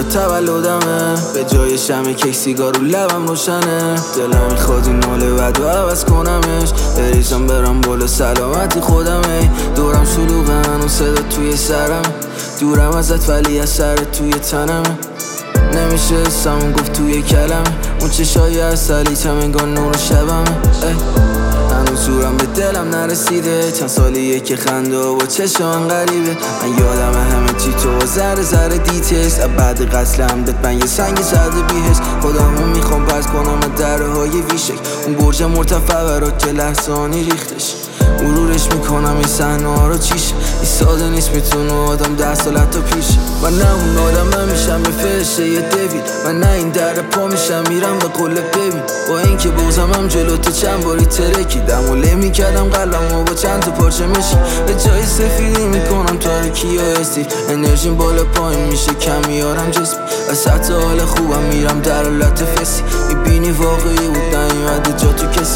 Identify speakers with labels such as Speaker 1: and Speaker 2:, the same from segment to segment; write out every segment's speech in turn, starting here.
Speaker 1: تولدمه، به جای شمع کیک سیگار رو لبم روشنه. دلم میخواد این حال بد و عوض کنمش، بریزم برم بالا سلامتی خودمه. دورم شلوغه هنوز صدا توی سرم، دورم ازت ولی اثرت توی تنمه. نمیشه اسمون گفت توی کلمه، اون چشای اصلیتم انگار نور شبمه. هنوز زورم به دلم نرسیده، چند سالیه که خنده و چشم غریبه. من یادم همه چی تو ذره ذره دیتست، بعد قتلم بهت من یه سنگ زده بیهست. خودمو میخوام پس کنم دره های ویشک، اون برج مرتفع برات که لحظانی ریختش. مرورش میکنم این صحنه ها رو چیشه، این ساده نیست میتونه آدم 10 سال حتی پیشه. من نه اون آدمم میشم یه فرشته یه دوید، من نه این در پا میشم میرم به قله ببین. با اینکه بغضم جلوت چند باری ترکیدم و له میکردم قلبمو با چند تا پارچه مشی. به جای سفیدی میکنم تاریکی و استیل، انرژیم بالا پایین میشه کم میارم جسم. وسط حال خوبم میرم در حالت فسی، میبینی واقعی بود نیومده جا تو کسی.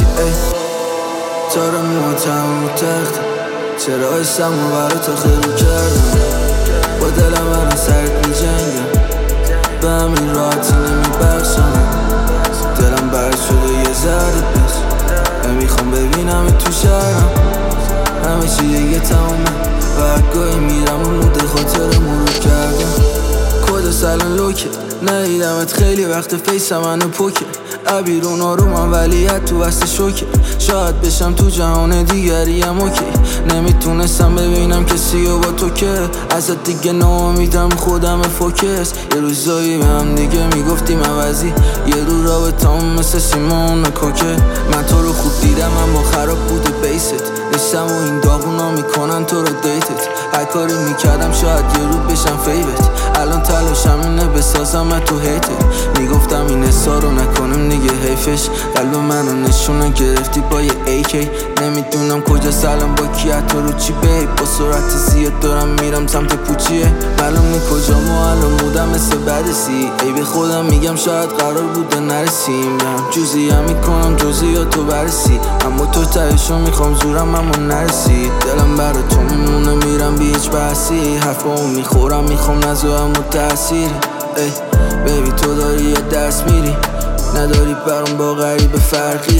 Speaker 1: تار موتم رو تخت، چرا اسمو برات خیلی کردم. با دلم من سرت میجنگم، به همین راحتی نمیبخشم. دلم برد شده یه ذره بس، نمیخوام ببینم تو شهرم. همه چی دیگه تمومه و هرگاهی میرم و موده خاطر مرور کردم. کد سلن لوکه ندیدمت خیلی وقت فیسم منو پوکه. عبیرون آرومم ولیت تو وست شوکه، شاید بشم تو جهان دیگریم اوکی. نمیتونستم ببینم کسی و با تو که ازت دیگه ناامیدم خودم فوکس. یه روزایی به هم دیگه میگفتیم عوضی، یه رو رابطه‌ام مثل سیمون کوکه. من تو رو خوب دیدم اما خراب بوده بیست، نیستم و این داغونا میکنن تو رو دیتت. هر کاری میکردم شاید یه رو بشم فیوت، الان تلاشم اینه بسازم تو هیتت. میگفتم این حسا رو نکنم دیگه حیفش، قلب منو نشونه گرفتی با یه AK. نمیدونم کجا سلام با کی تو رو چی بی، با سرعت زیاد دارم میرم سمت پوچیه. معلوم نی کجا ما الان بودم مثل بدسی، ای به خودم میگم شاید قرار بوده نرسیم. جزئی هم میکنم جزئیاتو برسی، اما تو تهشو میخوام زورم اما نرسی. دلم برا تو میمونه میرم بی هیچ بحثی، حرفامو میخورم میخوام نذارم و تأثیری. بیبی تو داری یه دست میری، نداری برام با غریب فرقی.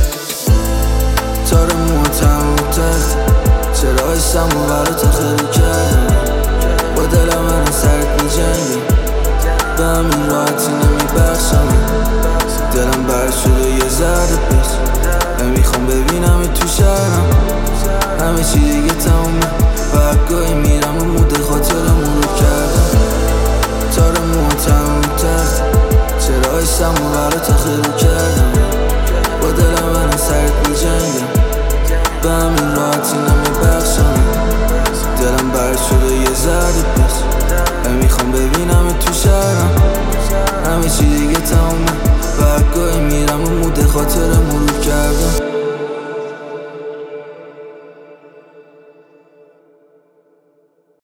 Speaker 1: تار موتم رو تخت، چرا اسمو برات خیلی کردم. با دلم من سرت میجنگم، به همین راحتی نمیبخشم. دلم برد شده یه ذره بس، نمیخوام ببینم تو شهرم. همه چی دیگه تمومه و هرگاهی میرم و موده خاطر مرور کردم. تار موتم رو تخت، چرا اسمو برات خیلی کردم. با دلم من سرت میجنگم، به همین راحتی نمیبخشم. دلم برد شده یه ذره بس، نمیخوام ببینم تو شهرم. همه چی